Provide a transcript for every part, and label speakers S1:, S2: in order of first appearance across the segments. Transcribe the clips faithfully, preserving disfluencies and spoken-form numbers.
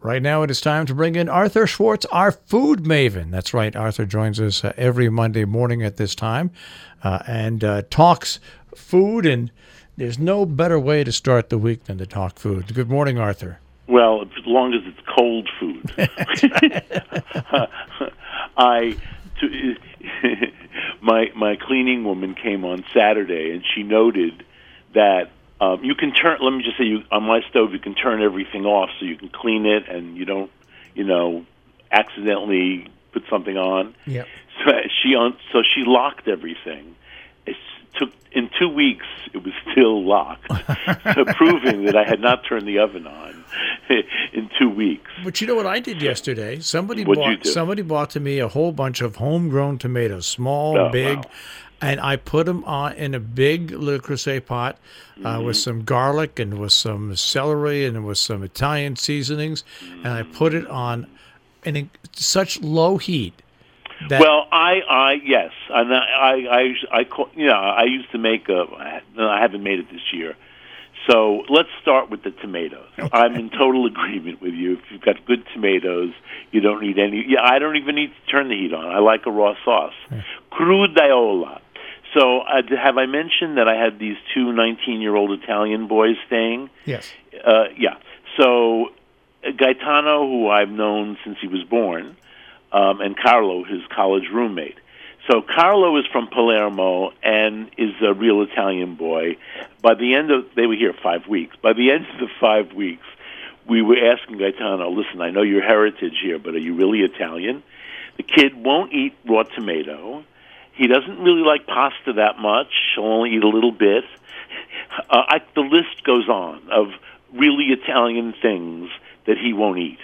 S1: Right now it is time to bring in Arthur Schwartz, our food maven. That's right, Arthur joins us uh, every Monday morning at this time uh, and uh, talks food, and there's no better way to start the week than to talk food. Good morning, Arthur.
S2: Well, as long as it's cold food. I, to, my my cleaning woman came on Saturday, and she noted that um, you can turn. Let me just say, you, on my stove, you can turn everything off so you can clean it, and you don't, you know, accidentally put something on.
S1: Yep.
S2: So she on. So she locked everything. It took in two weeks. It was still locked, so proving that I had not turned the oven on in two weeks.
S1: But you know what I did yesterday? Somebody
S2: What'd you
S1: bought
S2: do?
S1: somebody bought to me a whole bunch of homegrown tomatoes, small,
S2: Oh,
S1: big,
S2: wow.
S1: and I put them on in a big Le Creuset pot uh,
S2: Mm-hmm.
S1: with some garlic and with some celery and with some Italian seasonings, and I put it on in a, such low heat that
S2: Well, I, I, yes, and I, I, I, I, call- you know, I used to make a. No, I haven't made it this year. So let's start with the tomatoes. I'm in total agreement with you. If you've got good tomatoes, you don't need any. Yeah, I don't even need to turn the heat on. I like a raw sauce. Crudaiola. So uh, have I mentioned that I had these two nineteen-year-old Italian boys staying?
S1: yes.
S2: Uh, yeah. So uh, Gaetano, who I've known since he was born, um, and Carlo, his college roommate. So Carlo is from Palermo and is a real Italian boy. By the end of, they were here five weeks. By the end of the five weeks, we were asking Gaetano, listen, I know your heritage here, but are you really Italian? The kid won't eat raw tomato. He doesn't really like pasta that much. He'll only eat a little bit. Uh, I, the list goes on of really Italian things that he won't eat.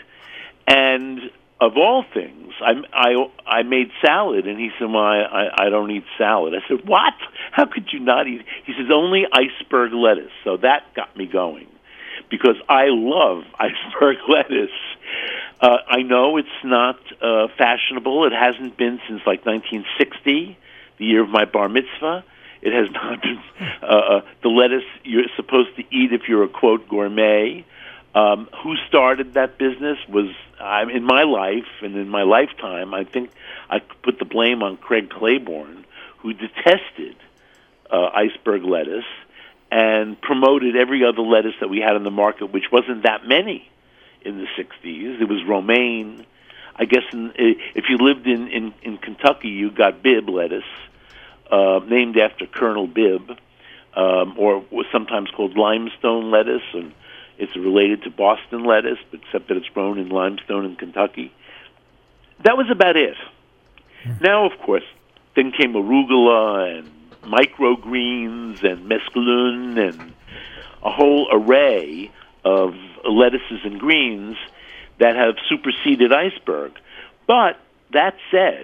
S2: And of all things, I, I, I made salad, and he said, well, I, I, I don't eat salad. I said, what? How could you not eat? He says, only iceberg lettuce. So that got me going, because I love iceberg lettuce. Uh, I know it's not uh, fashionable. It hasn't been since like nineteen sixty, the year of my bar mitzvah. It has not been uh, uh, the lettuce you're supposed to eat if you're a, quote, gourmet. Um, who started that business was, um, in my life and in my lifetime, I think I could put the blame on Craig Claiborne, who detested uh, iceberg lettuce and promoted every other lettuce that we had in the market, which wasn't that many in the sixties. It was romaine. I guess in, if you lived in, in, in Kentucky, you got Bibb lettuce, uh, named after Colonel Bibb, um, or was sometimes called limestone lettuce, and it's related to Boston lettuce, except that it's grown in limestone in Kentucky. That was about it. Now, of course, then came arugula and microgreens and mesclun and a whole array of lettuces and greens that have superseded iceberg. But that said,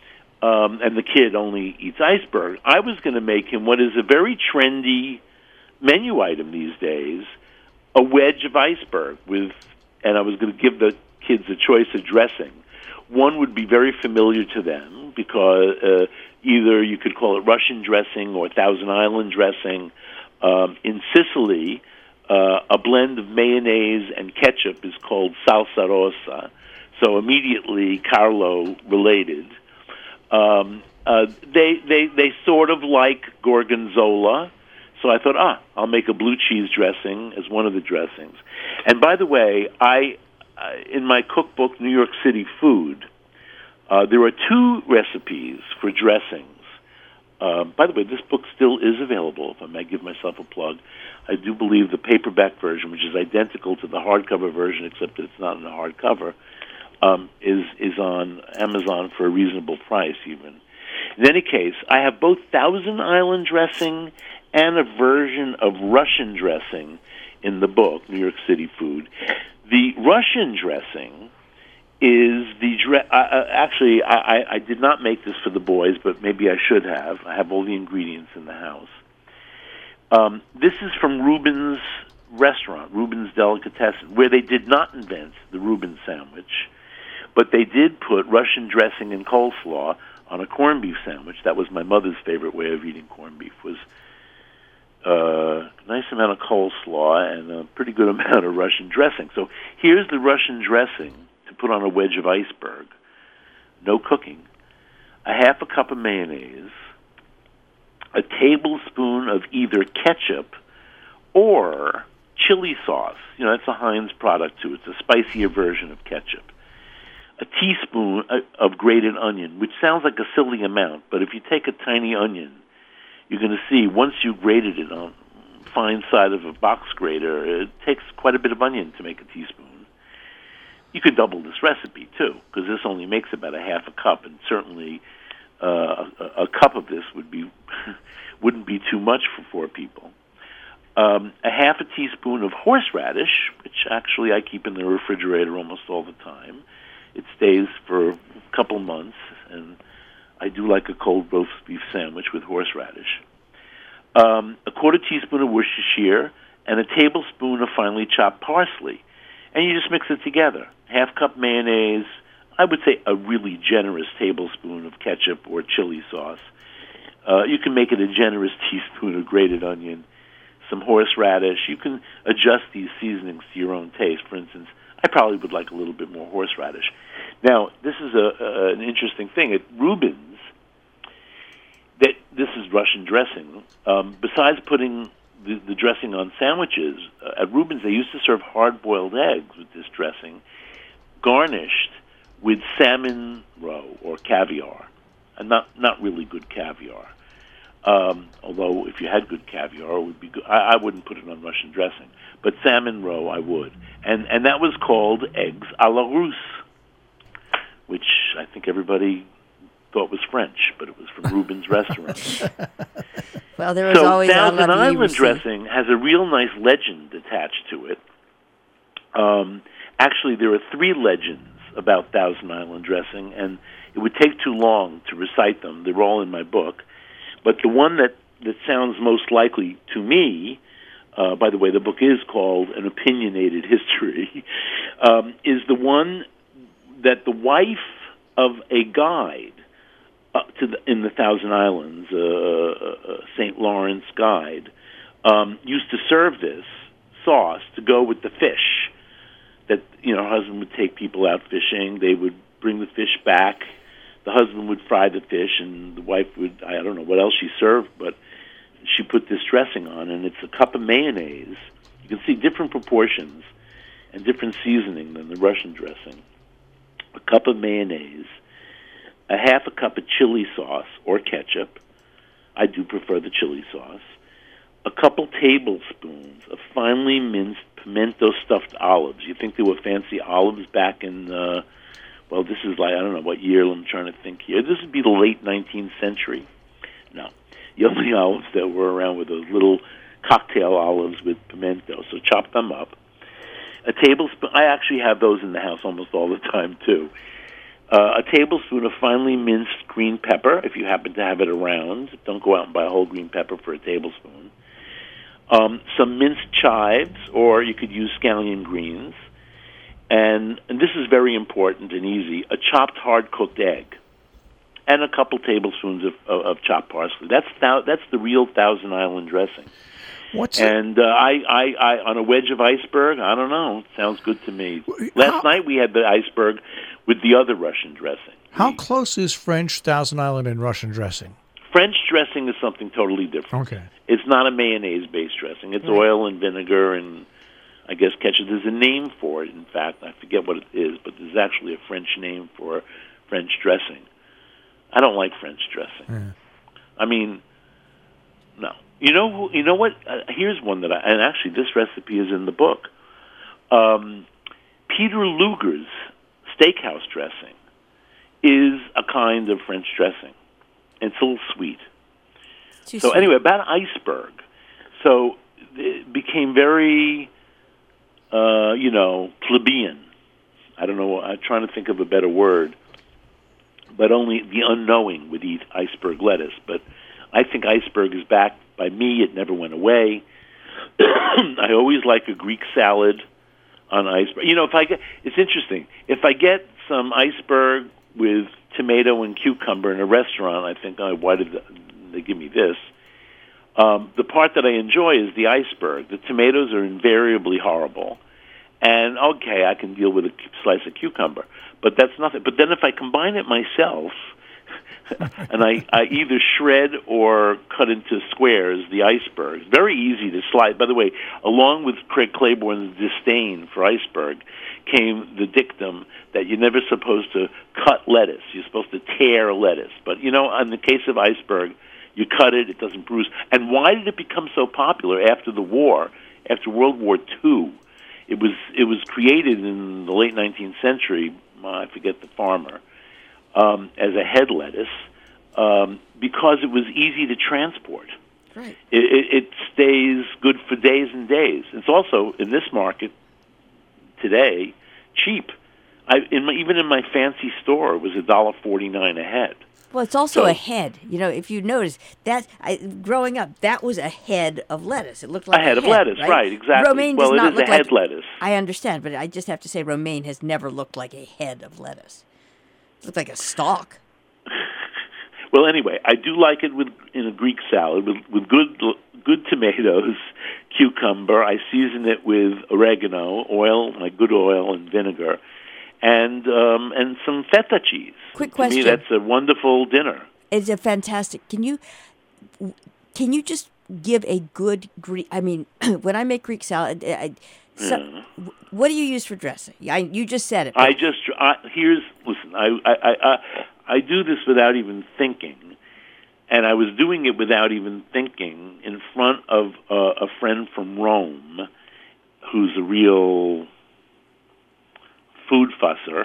S2: um, and the kid only eats iceberg, I was going to make him what is a very trendy menu item these days, a wedge of iceberg with, and I was going to give the kids a choice of dressing. One would be very familiar to them because uh, either you could call it Russian dressing or Thousand Island dressing. Um, in Sicily, uh, a blend of mayonnaise and ketchup is called salsa rosa. So immediately Carlo related. Um, uh, they they they sort of like gorgonzola. So I thought, ah, I'll make a blue cheese dressing as one of the dressings. And by the way, I uh, in my cookbook, New York City Food, uh, there are two recipes for dressings. Uh, by the way, this book still is available, if I may give myself a plug. I do believe the paperback version, which is identical to the hardcover version, except that it's not in the hardcover, um, is, is on Amazon for a reasonable price, even. In any case, I have both Thousand Island dressing and a version of Russian dressing in the book, New York City Food. The Russian dressing is the dre- uh, actually I, I, I did not make this for the boys, but maybe I should have. I have all the ingredients in the house. Um, this is from Reuben's restaurant, Reuben's Delicatessen, where they did not invent the Reuben sandwich, but they did put Russian dressing and coleslaw on a corned beef sandwich. That was my mother's favorite way of eating corned beef, was a nice amount of coleslaw, and a pretty good amount of Russian dressing. So here's the Russian dressing to put on a wedge of iceberg. No cooking. A half a cup of mayonnaise, a tablespoon of either ketchup or chili sauce. You know, that's a Heinz product, too. It's a spicier version of ketchup. A teaspoon of grated onion, which sounds like a silly amount, but if you take a tiny onion, you're going to see once you grated it on fine side of a box grater, it takes quite a bit of onion to make a teaspoon. You could double this recipe, too, because this only makes about a half a cup, and certainly uh, a, a cup of this would be wouldn't be too much for four people. Um, a half a teaspoon of horseradish, which actually I keep in the refrigerator almost all the time. It stays for a couple months, and I do like a cold roast beef sandwich with horseradish. Um, a quarter teaspoon of Worcestershire, and a tablespoon of finely chopped parsley. And you just mix it together. Half cup mayonnaise, I would say a really generous tablespoon of ketchup or chili sauce. Uh, you can make it a generous teaspoon of grated onion, some horseradish. You can adjust these seasonings to your own taste. For instance, I probably would like a little bit more horseradish. Now, this is a, a, an interesting thing. At Reuben's, that this is Russian dressing. Um, besides putting the, the dressing on sandwiches, uh, at Reuben's they used to serve hard-boiled eggs with this dressing, garnished with salmon roe or caviar, and not not really good caviar. Um, although if you had good caviar, it would be good. I, I wouldn't put it on Russian dressing, but salmon roe I would, and and that was called eggs à la Russe, which I think everybody thought was French, but it was from Reuben's restaurant.
S3: Well, there was
S2: so
S3: always
S2: Thousand Island
S3: Russie.
S2: dressing has a real nice legend attached to it. Um, actually, there are three legends about Thousand Island dressing, and it would take too long to recite them. They're all in my book. But the one that, that sounds most likely to me, uh, by the way, the book is called An Opinionated History, um, is the one that the wife of a guide uh, to the, in the Thousand Islands, uh, uh, Saint Lawrence guide, um, used to serve this sauce to go with the fish. That, you know, her husband would take people out fishing. They would bring the fish back. The husband would fry the fish, and the wife would, I don't know what else she served, but she put this dressing on, and it's a cup of mayonnaise. You can see different proportions and different seasoning than the Russian dressing. A cup of mayonnaise, a half a cup of chili sauce or ketchup. I do prefer the chili sauce. A couple tablespoons of finely minced pimento stuffed olives. You think there were fancy olives back in, uh, well, this is like, I don't know what year, I'm trying to think here. This would be the late nineteenth century. No. The only olives that were around were those little cocktail olives with pimento, so chop them up. A tablespoon, I actually have those in the house almost all the time, too. Uh, a tablespoon of finely minced green pepper, if you happen to have it around. Don't go out and buy a whole green pepper for a tablespoon. Um, some minced chives, or you could use scallion greens. And, and this is very important and easy, a chopped hard-cooked egg. And a couple tablespoons of, of, of chopped parsley. That's thou, that's the real Thousand Island dressing.
S1: What's
S2: and uh, I, I, I, on a wedge of iceberg, I don't know. Sounds good to me. Last
S1: how,
S2: night we had the iceberg with the other Russian dressing.
S1: How
S2: we,
S1: close is French, Thousand Island, and Russian dressing?
S2: French dressing is something totally different.
S1: Okay.
S2: It's not a mayonnaise-based dressing. It's right. Oil and vinegar and, I guess, ketchup. There's a name for it, in fact. I forget what it is, but there's actually a French name for French dressing. I don't like French dressing.
S1: Yeah.
S2: I mean, no. You know who, you know what? Uh, here's one that I, and actually this recipe is in the book. Um, Peter Luger's steakhouse dressing is a kind of French dressing. It's a little sweet.
S3: Too
S2: so
S3: sweet.
S2: Anyway, about iceberg. So it became very, uh, you know, plebeian. I don't know. I'm trying to think of a better word. But only the unknowing would eat iceberg lettuce. But I think iceberg is back by me. It never went away. I always like a Greek salad on iceberg. You know, if I get, it's interesting. If I get some iceberg with tomato and cucumber in a restaurant, I think, oh, why did they give me this? Um, the part that I enjoy is the iceberg. The tomatoes are invariably horrible. And, okay, I can deal with a slice of cucumber. But that's nothing. But then if I combine it myself, and I, I either shred or cut into squares the iceberg, very easy to slice. By the way, along with Craig Claiborne's disdain for iceberg came the dictum that you're never supposed to cut lettuce. You're supposed to tear lettuce. But, you know, in the case of iceberg, you cut it, it doesn't bruise. And why did it become so popular after the war, after World War Two? It was it was created in the late nineteenth century, I forget the farmer, um, as a head lettuce um, because it was easy to transport.
S3: Right.
S2: It, it, it stays good for days and days. It's also, in this market today, cheap. I, in my, even in my fancy store, it was a dollar forty-nine a head.
S3: Well, it's also
S2: So-
S3: a head. You know, if you notice that I, growing up, that was a head of lettuce. It looked like
S2: A head of
S3: head,
S2: lettuce, right, exactly.
S3: Romaine
S2: Well,
S3: does
S2: it
S3: not
S2: is
S3: look
S2: a head
S3: like,
S2: lettuce.
S3: I understand, but I just have to say, romaine has never looked like a head of lettuce. It looked like a stalk.
S2: Well, anyway, I do like it with in a Greek salad with with good good tomatoes, cucumber. I season it with oregano, oil, my good oil, and vinegar, and um, and some feta cheese.
S3: Quick
S2: To me,
S3: question.
S2: that's a wonderful dinner.
S3: It's a fantastic. Can you, can you just give a good Greek? I mean, when I make Greek salad, I, so, what do you use for dressing? I, you just said it.
S2: I
S3: but-
S2: just I, here's listen. I, I I I I do this without even thinking, and I was doing it without even thinking in front of uh, a friend from Rome, who's a real food fusser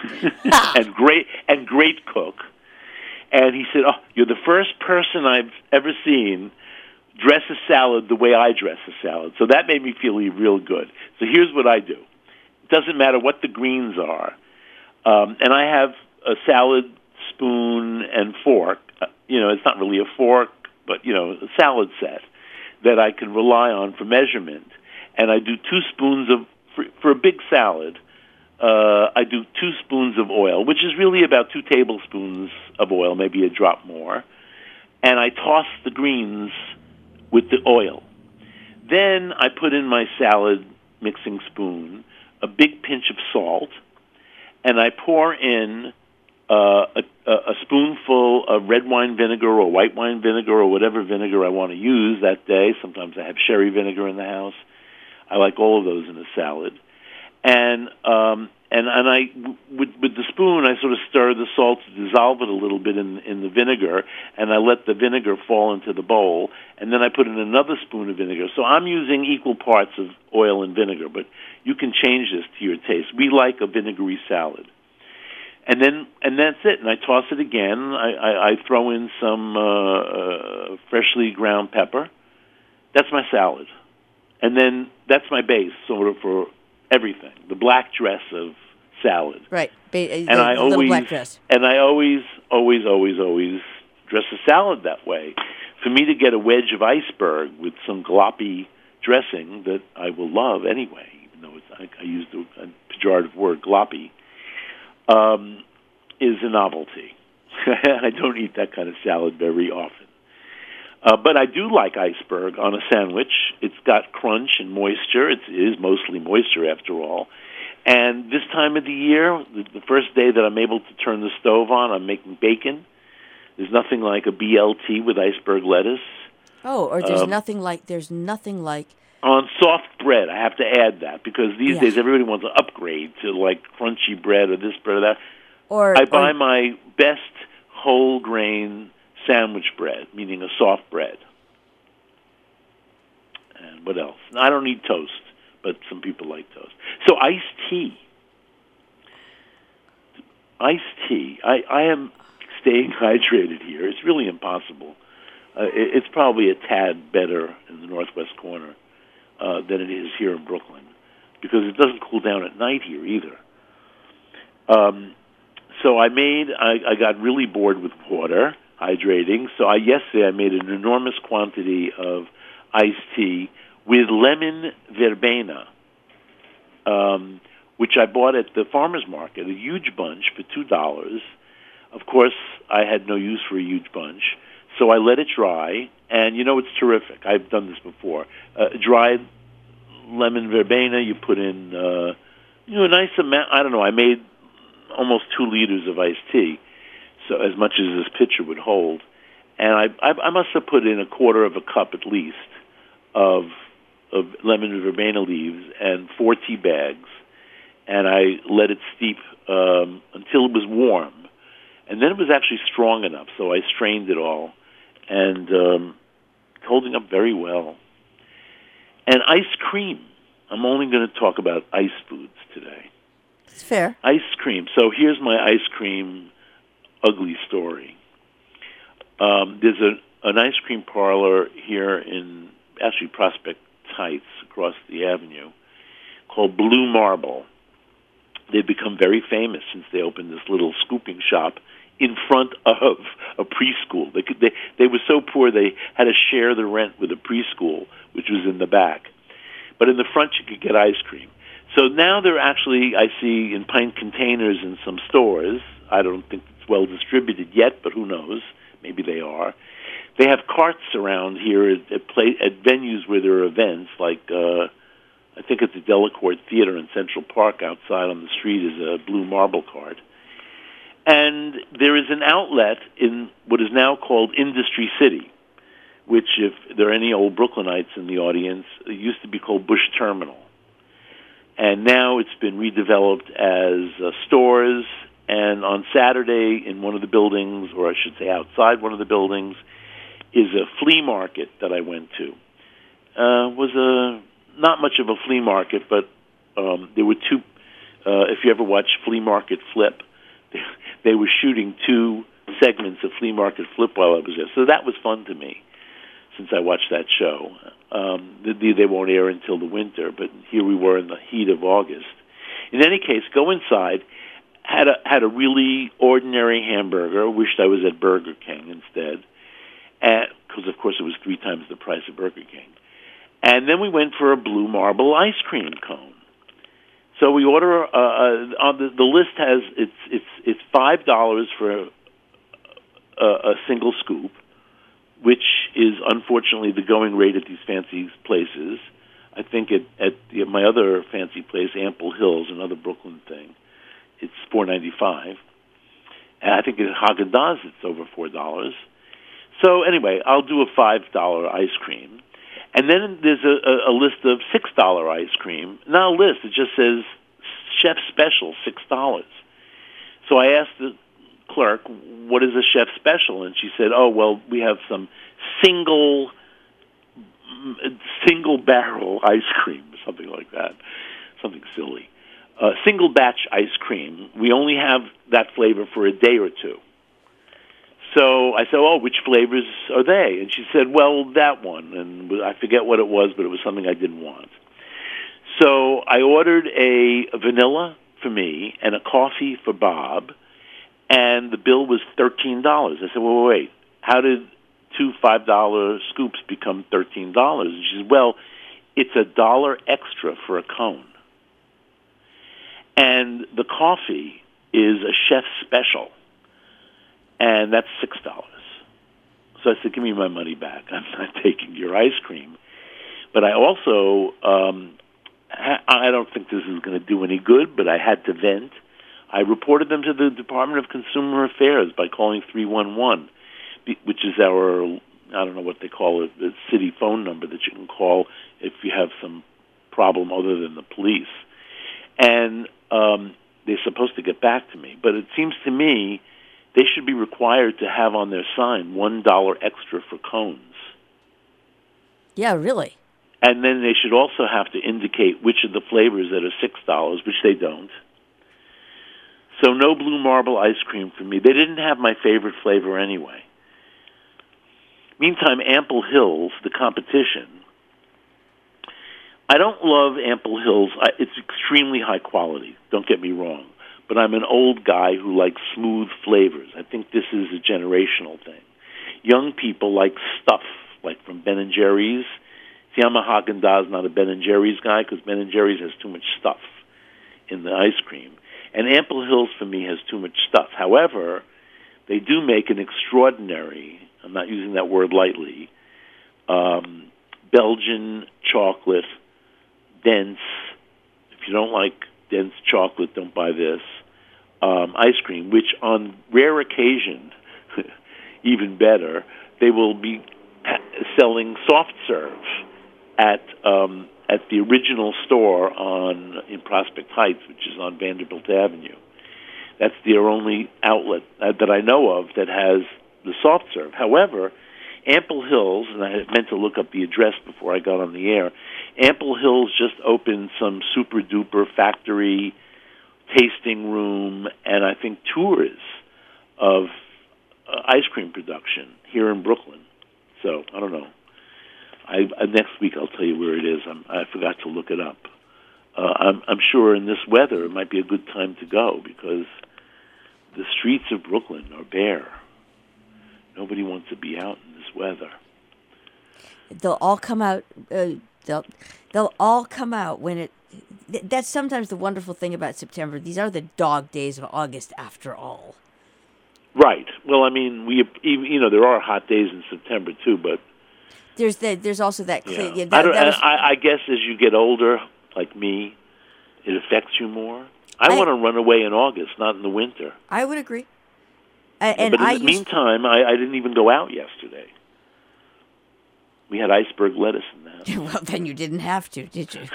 S2: and great and great cook. And he said, "Oh, you're the first person I've ever seen dress a salad the way I dress a salad." So that made me feel real good. So here's what I do. It doesn't matter what the greens are. Um, and I have a salad spoon and fork. Uh, you know, it's not really a fork, but, you know, a salad set that I can rely on for measurement. And I do two spoons of, for, for a big salad, uh, I do two spoons of oil, which is really about two tablespoons of oil, maybe a drop more. And I toss the greens with the oil. Then I put in my salad mixing spoon, a big pinch of salt, and I pour in uh, a, a spoonful of red wine vinegar or white wine vinegar or whatever vinegar I want to use that day. Sometimes I have sherry vinegar in the house. I like all of those in a salad. And um, and and I with with the spoon I sort of stir the salt to dissolve it a little bit in in the vinegar, and I let the vinegar fall into the bowl, and then I put in another spoon of vinegar. So I'm using equal parts of oil and vinegar, but you can change this to your taste. We like a vinegary salad. And then and that's it. And I toss it again. I, I, I throw in some uh, uh, freshly ground pepper. That's my salad. And then that's my base sort of for everything. The black dress of salad.
S3: right. Ba-
S2: And
S3: the
S2: I
S3: little
S2: always
S3: black dress.
S2: and I always always always always dress a salad that way. For me to get a wedge of iceberg with some gloppy dressing that I will love anyway, even though it's, I, I use the a pejorative word gloppy. Um, is a novelty. I don't eat that kind of salad very often. Uh, but I do like iceberg on a sandwich. It's got crunch and moisture. It's, it is mostly moisture, after all. And this time of the year, the, the first day that I'm able to turn the stove on, I'm making bacon. There's nothing like a B L T with iceberg lettuce.
S3: Oh, or there's
S2: um,
S3: nothing like there's nothing like
S2: On soft bread, I have to add that, because these
S3: Yeah.
S2: days everybody wants to upgrade to like crunchy bread or this bread or that.
S3: or
S2: I buy
S3: or,
S2: my best whole grain sandwich bread, meaning a soft bread. And what else? I don't need toast, but some people like toast. So iced tea. Iced tea. I, I am staying hydrated here. It's really impossible. Uh, it, it's probably a tad better in the northwest corner uh, than it is here in Brooklyn, because it doesn't cool down at night here either. Um, so I made, I, I got really bored with water, hydrating. So I, yesterday I made an enormous quantity of iced tea with lemon verbena, um, which I bought at the farmer's market, a huge bunch for two dollars. Of course, I had no use for a huge bunch, so I let it dry, and you know it's terrific. I've done this before. Uh, dried lemon verbena, you put in uh, you know a nice amount. I don't know. I made almost two liters of iced tea, so as much as this pitcher would hold, and I I, I must have put in a quarter of a cup at least of of lemon verbena leaves and four tea bags, and I let it steep um, until it was warm, and then it was actually strong enough, so I strained it all, and um, it's holding up very well. And ice cream. I'm only going to talk about ice foods today.
S3: It's fair.
S2: Ice cream. So here's my ice cream ugly story. Um, there's a, an ice cream parlor here in, actually, Prospect Heights, across the avenue, called Blue Marble. They've become very famous since they opened this little scooping shop in front of a preschool. They could, they they were so poor they had to share the rent with a preschool, which was in the back. But in the front, you could get ice cream. So now they're actually, I see, in pint containers in some stores. I don't think it's well distributed yet, but who knows? Maybe they are. They have carts around here at at, play, at venues where there are events, like uh, I think at the Delacorte Theater in Central Park. Outside on the street is a Blue Marble cart. And there is an outlet in what is now called Industry City, which, if there are any old Brooklynites in the audience, it used to be called Bush Terminal. And now it's been redeveloped as uh, stores, and on Saturday in one of the buildings, or I should say outside one of the buildings, is a flea market that I went to. Uh, was a not much of a flea market, but um, there were two, uh, if you ever watch Flea Market Flip, they, they were shooting two segments of Flea Market Flip while I was there. So that was fun to me, since I watched that show. Um, they, they won't air until the winter, but here we were in the heat of August. In any case, go inside, had a, had a really ordinary hamburger, wished I was at Burger King instead, because, of course, it was three times the price of Burger King. And then we went for a Blue Marble ice cream cone. So we order, uh, uh, on the, the list has, it's it's it's five dollars for a, a single scoop, which is unfortunately the going rate at these fancy places. I think at, at, the, at my other fancy place, Ample Hills, another Brooklyn thing, it's four ninety-five. And I think at Haagen-Dazs it's over four dollars. So anyway, I'll do a five dollar ice cream. And then there's a, a, a list of six dollar ice cream. Not a list, it just says Chef Special, six dollars. So I asked the clerk, what is a Chef Special? And she said, oh, well, we have some single single barrel ice cream, or something like that, something silly. Uh, single batch ice cream. We only have that flavor for a day or two. So I said, oh, which flavors are they? And she said, well, that one. And I forget what it was, but it was something I didn't want. So I ordered a, a vanilla for me and a coffee for Bob, and the bill was thirteen dollars. I said, well, wait, how did two five dollar scoops become thirteen dollars? And she said, well, it's a dollar extra for a cone. And the coffee is a Chef Special, and that's six dollars. So I said, give me my money back. I'm not taking your ice cream. But I also, um, ha- I don't think this is going to do any good, but I had to vent. I reported them to the Department of Consumer Affairs by calling three one one, which is our, I don't know what they call it, the city phone number that you can call if you have some problem other than the police. And um, they're supposed to get back to me. But it seems to me they should be required to have on their sign one dollar extra for cones.
S3: Yeah, really?
S2: And then they should also have to indicate which of the flavors that are six dollars, which they don't. So no Blue Marble ice cream for me. They didn't have my favorite flavor anyway. Meantime, Ample Hills, the competition, I don't love Ample Hills. I, it's extremely high quality, don't get me wrong. But I'm an old guy who likes smooth flavors. I think this is a generational thing. Young people like stuff, like from Ben and Jerry's. See, I'm a Haagen-Dazs, not a Ben and Jerry's guy, because Ben and Jerry's has too much stuff in the ice cream. And Ample Hills, for me, has too much stuff. However, they do make an extraordinary, I'm not using that word lightly, um, Belgian chocolate, dense. If you don't like dense chocolate, don't buy this. Um, ice cream, which on rare occasion, even better, they will be selling soft serve at um, at the original store on in Prospect Heights, which is on Vanderbilt Avenue. That's their only outlet uh, that I know of that has the soft serve. However, Ample Hills, and I meant to look up the address before I got on the air, Ample Hills just opened some super-duper factory tasting room and I think tours of uh, ice cream production here in Brooklyn. So, I don't know. I, uh, next week I'll tell you where it is. I'm, I forgot to look it up. Uh, I'm, I'm sure in this weather it might be a good time to go because the streets of Brooklyn are bare. Nobody wants to be out in this weather.
S3: They'll all come out. Uh, they'll they'll all come out when it. Th- that's sometimes the wonderful thing about September. These are the dog days of August, after all.
S2: Right. Well, I mean, we even, you know there are hot days in September too, but
S3: there's the, there's also that. Clear,
S2: yeah.
S3: yeah,
S2: I,
S3: that,
S2: don't,
S3: that was,
S2: I, I guess as you get older, like me, it affects you more. I, I want to run away in August, not in the winter.
S3: I would agree. I, and
S2: but in
S3: I
S2: the
S3: used,
S2: meantime, I, I didn't even go out yesterday. We had iceberg lettuce in the house.
S3: Well, then you didn't have to, did you?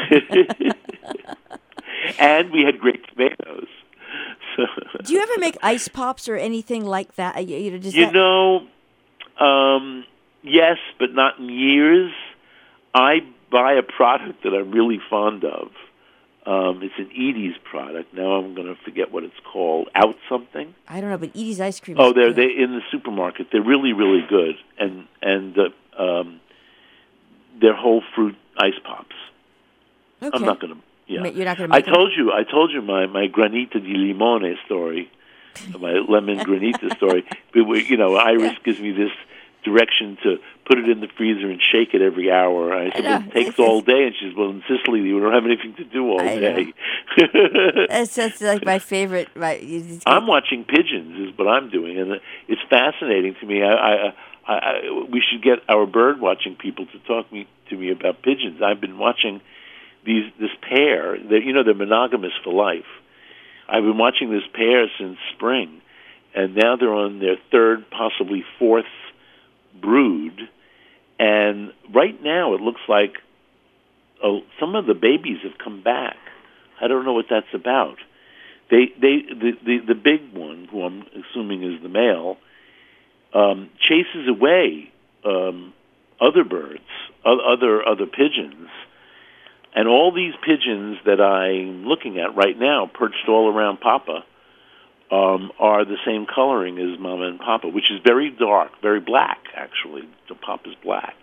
S2: And we had great tomatoes. So
S3: do you ever make ice pops or anything like that? You, know, does
S2: you
S3: that...
S2: know, um, yes, but not in years. I buy a product that I'm really fond of. Um, it's an Edie's product. Now I'm going to forget what it's called. Out something?
S3: I don't know, but Edie's ice cream.
S2: Oh,
S3: is
S2: they're
S3: good.
S2: they in the supermarket. They're really, really good, and and uh, um, they're whole fruit ice pops.
S3: Okay.
S2: I'm not going to. Yeah,
S3: you're not going to.
S2: I
S3: Make
S2: told them? you. I told you my my granita di limone story, my lemon granita story. But we, you know, Iris
S3: Yeah.
S2: gives me this direction to put it in the freezer and shake it every hour. I said, well, it takes all day. And she says, well, in Sicily, you don't have anything to do all
S3: I
S2: day.
S3: that's, that's like my favorite. My, it's
S2: I'm watching pigeons is what I'm doing, and it's fascinating to me. I, I, I, I we should get our bird watching people to talk me to me about pigeons. I've been watching these this pair. They're, you know, they're monogamous for life. I've been watching this pair since spring, and now they're on their third, possibly fourth brood. And right now, it looks like oh, some of the babies have come back. I don't know what that's about. They, they, the, the, the big one, who I'm assuming is the male, um, chases away um, other birds, other other pigeons, and all these pigeons that I'm looking at right now, perched all around Papa, um, are the same coloring as Mama and Papa, which is very dark, very black, actually. So Papa's black.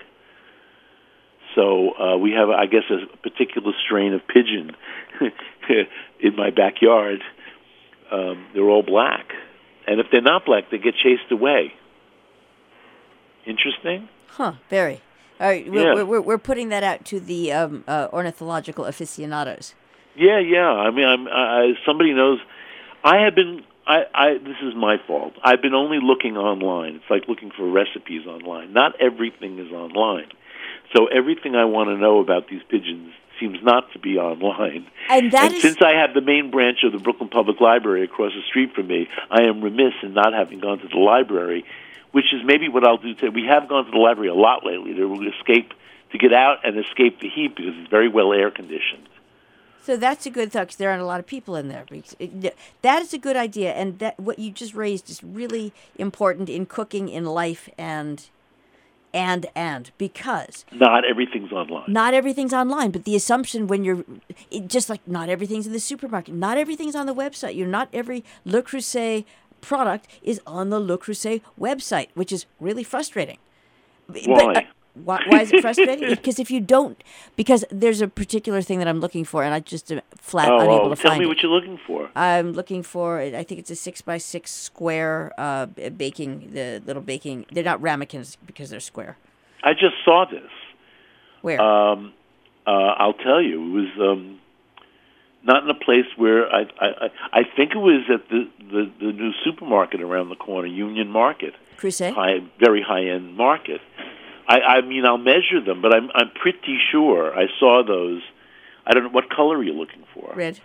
S2: So uh, we have, I guess, a particular strain of pigeon in my backyard. Um, they're all black. And if they're not black, they get chased away. Interesting?
S3: Huh, very. All right, we're,
S2: Yeah.
S3: we're, we're, we're putting that out to the um, uh, ornithological aficionados.
S2: Yeah, yeah. I mean, I'm, I, somebody knows. I have been. I, I. This is my fault. I've been only looking online. It's like looking for recipes online. Not everything is online. So everything I want to know about these pigeons seems not to be online.
S3: And that
S2: and
S3: is...
S2: since I have the main branch of the Brooklyn Public Library across the street from me, I am remiss in not having gone to the library, which is maybe what I'll do today. We have gone to the library a lot lately to escape, to get out and escape the heat because it's very well air conditioned.
S3: So that's a good thought because there aren't a lot of people in there. It- That is a good idea, and that what you just raised is really important in cooking, in life, and and and because
S2: Not everything's online.
S3: not everything's online. But the assumption when you're it, just like not everything's in the supermarket, not everything's on the website. You're not every Le Creuset product is on the Le Creuset website, which is really frustrating. But,
S2: Why?
S3: uh, why, why is it frustrating? Because if you don't, because there's a particular thing that I'm looking for, and I just am flat
S2: Oh,
S3: unable
S2: oh,
S3: to
S2: tell
S3: find
S2: me
S3: it.
S2: what you're looking for.
S3: I'm looking for. I think it's a six by six square uh, b- baking. The little baking. They're not ramekins because they're square.
S2: I just saw this.
S3: Where?
S2: Um, uh, I'll tell you, it was um, not in a place where I, I, I I think it was at the, the, the new supermarket around the corner, Union Market,
S3: Creuset.
S2: high, very high end market. I, I mean, I'll measure them, but I'm I'm pretty sure I saw those. I don't know what color are you looking for.
S3: Red.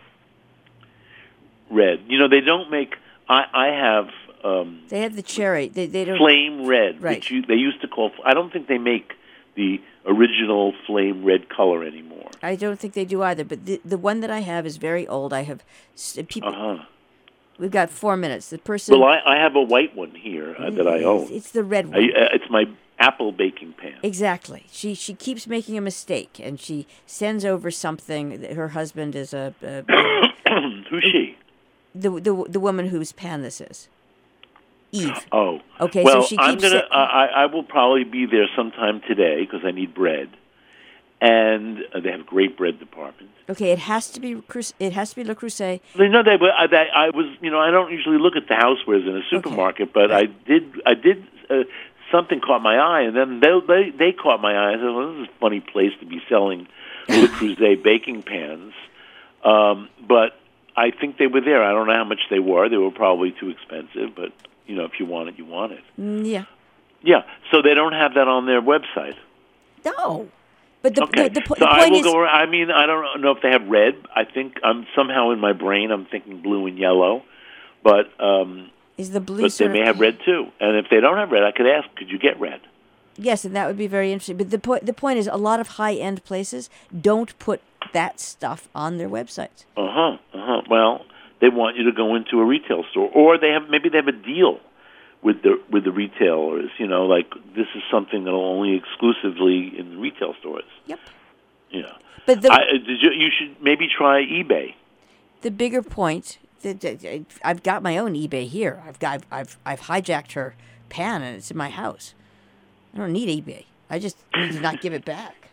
S2: Red. You know, they don't make. I I have. Um,
S3: They have the cherry. They they don't.
S2: flame red,
S3: Right.
S2: which you, they used to call. I don't think they make the original flame red color anymore.
S3: I don't think they do either. But the the one that I have is very old. I have s- people.
S2: Uh huh.
S3: We've got four minutes. The person.
S2: Well, I, I have a white one here uh, that I own.
S3: It's the red
S2: I,
S3: one.
S2: uh, it's my apple baking pan.
S3: Exactly. She she keeps making a mistake, and she sends over something. that Her husband is a, a
S2: Who's she?
S3: the the the woman whose pan this is. Eve.
S2: Oh.
S3: Okay,
S2: Well,
S3: so she
S2: I'm
S3: keeps
S2: gonna.
S3: it-
S2: Uh, I I will probably be there sometime today because I need bread, and uh, they have a great bread department.
S3: Okay, it has to be Crus- it has to be Le Creuset.
S2: They know that, but I, that I was, you know, I don't usually look at the housewares in a supermarket, but
S3: Right.
S2: I did. I did. Uh, something caught my eye, and then they they, they caught my eye. I said, "Well, this is a funny place to be selling Le Creuset baking pans." Um, but I think they were there. I don't know how much they were. They were probably too expensive, but you know, if you want it, you want it.
S3: Mm, yeah.
S2: Yeah. So they don't have that on their website.
S3: No. But the
S2: Okay.
S3: the, the, po-
S2: so
S3: the
S2: I
S3: point
S2: will
S3: is
S2: go. I mean, I don't know if they have red. I think I'm somehow in my brain. I'm thinking blue and yellow, but um,
S3: is the blue
S2: but they
S3: sort
S2: may
S3: of,
S2: have red too. And if they don't have red, I could ask, could you get red?
S3: Yes, and that would be very interesting. But the point the point is, a lot of high end places don't put that stuff on their websites.
S2: Uh huh. Uh huh. Well, they want you to go into a retail store, or they have maybe they have a deal with the with the retailers. You know, like this is something that'll only exclusively in the retail stores.
S3: Yep.
S2: Yeah.
S3: But the
S2: I, uh, did you, you should maybe try eBay.
S3: the bigger point, that that- I've got my own eBay here. I've got I've, I've I've hijacked her pan and it's in my house. I don't need eBay. I just need to not give it back.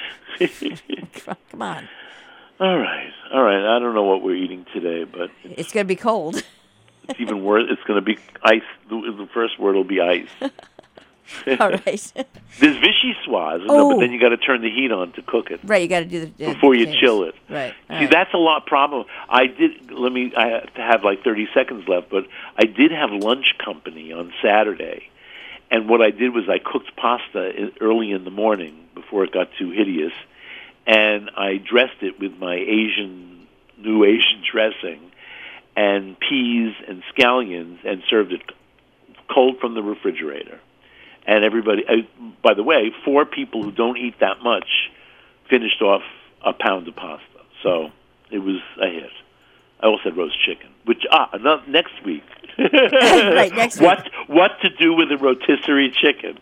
S3: Come on,
S2: All right, all right. I don't know what we're eating today, but it's,
S3: it's gonna be cold.
S2: it's even worse. It's going to be ice. The, the first word will be ice.
S3: All right,
S2: There's vichyssoise, no,
S3: Oh.
S2: but then you got to turn the heat on to cook it
S3: right. You got to do the uh,
S2: before you
S3: potatoes.
S2: chill it.
S3: Right. all
S2: See,
S3: right.
S2: that's a lot problem. I did. Let me. I have to have like thirty seconds left, but I did have lunch company on Saturday, and what I did was I cooked pasta i- early in the morning before it got too hideous, and I dressed it with my Asian new Asian dressing, and peas and scallions, and served it cold from the refrigerator. And everybody, I, by the way, four people who don't eat that much finished off a pound of pasta. So it was a hit. I also had roast chicken, which ah, another, next week.
S3: Right, next week.
S2: What what to do with a rotisserie chicken?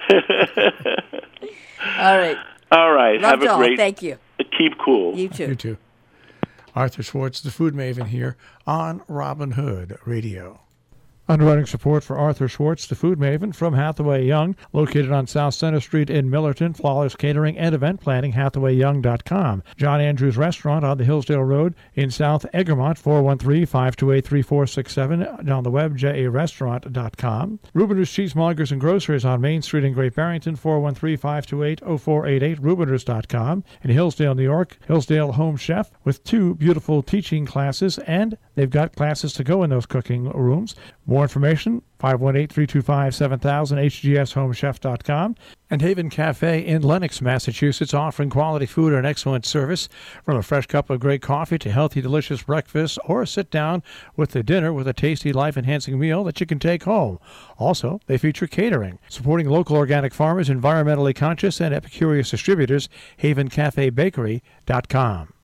S3: All right.
S2: All right,
S3: Loved
S2: have
S3: it
S2: a
S3: all.
S2: great.
S3: Thank you.
S2: Keep cool.
S3: You too.
S1: You too. Arthur Schwartz, the Food Maven, here on Robin Hood Radio. Underwriting support for Arthur Schwartz, the Food Maven, from Hathaway Young, located on South Center Street in Millerton. Flawless catering and event planning, hathaway young dot com. John Andrews Restaurant on the Hillsdale Road in South Egremont, four one three, five two eight, three four six seven. On the web, j a restaurant dot com. Rubiners Cheesemongers and Grocers on Main Street in Great Barrington, four one three, five two eight, zero four eight eight, rubiners dot com. In Hillsdale, New York, Hillsdale Home Chef with two beautiful teaching classes, and they've got classes to go in those cooking rooms. More information, five one eight, three two five, seven thousand, h g s home chef dot com. And Haven Cafe in Lenox, Massachusetts, offering quality food and excellent service. From a fresh cup of great coffee to healthy, delicious breakfast, or sit down with the dinner with a tasty, life-enhancing meal that you can take home. Also, they feature catering, supporting local organic farmers, environmentally conscious, and epicurious distributors. haven cafe bakery dot com.